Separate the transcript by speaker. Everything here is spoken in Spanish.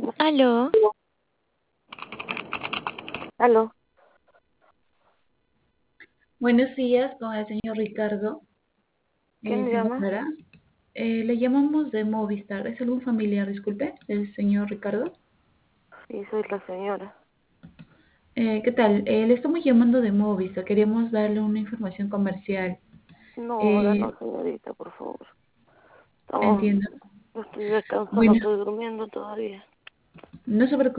Speaker 1: Aló,
Speaker 2: Aló,
Speaker 3: Buenos días con el señor Ricardo.
Speaker 2: ¿quién
Speaker 3: Señora
Speaker 2: llama?
Speaker 3: Sara, le llamamos de Movistar. ¿Es algún familiar, disculpe, del señor Ricardo?
Speaker 2: Sí, soy la señora.
Speaker 3: ¿Qué tal? Le estamos llamando de Movistar. Queríamos darle una información comercial.
Speaker 2: No, ahora
Speaker 3: Eh,
Speaker 2: no, señorita, por favor. Estamos,
Speaker 3: Entiendo.
Speaker 2: yo estoy descansando,
Speaker 3: Bueno,
Speaker 2: estoy durmiendo todavía.
Speaker 3: no se preocupe.